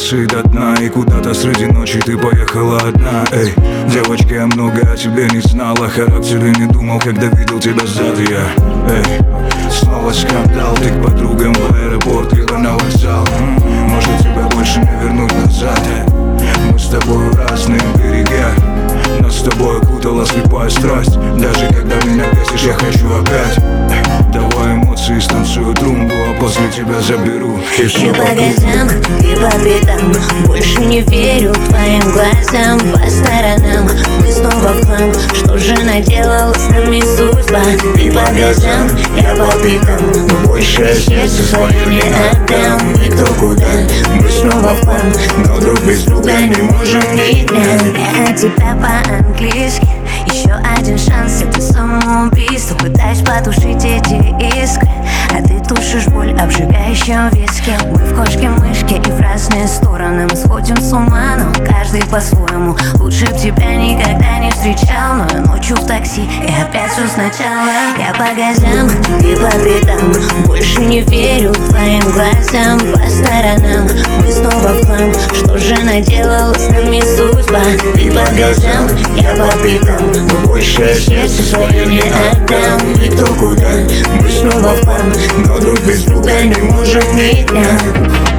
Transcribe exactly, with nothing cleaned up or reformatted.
эмоции до дна, и куда-то среди ночи ты поехала одна. Эй, девочка, я много о тебе не знал, о характере не думал, когда видел тебя сзади я. Эй, снова скандал, ты к подругам в аэропорт, либо на вокзал. Может, тебя больше не вернуть назад. Мы с тобой в разных берегах, нас с тобой окутала слепая страсть. Даже когда меня бесишь, я хочу опять. Давай эмоции, станцую трумбу, а после тебя заберу и все по газам, и по битам, больше не верю твоим глазам. По сторонам мы снова в хлам. Что же наделала с нами судьба? И по газам, я по битам, больше я сердце свое не отдам. Никто куда, мы снова в хлам, но друг без друга не можем ни дня. Я от тебя по-английски, еще один шанс, это самоубийство. Пытаюсь потушить эти искры, а ты тушишь боль обжигающим виски. Мы в кошки-мышки и в разные стороны, мы сходим с ума, но каждый по-своему. Лучше б тебя никогда не встречал, но я ночью в такси и опять все сначала. Я по газам, ты по битам, больше не верю твоим глазам. По сторонам мы снова в хлам. Что же наделала с нами судьба? Ты по газам, я по битам, больше я сердце свое не отдам. Никто куда, мы снова в хлам, но друг без друга не можем ни дня.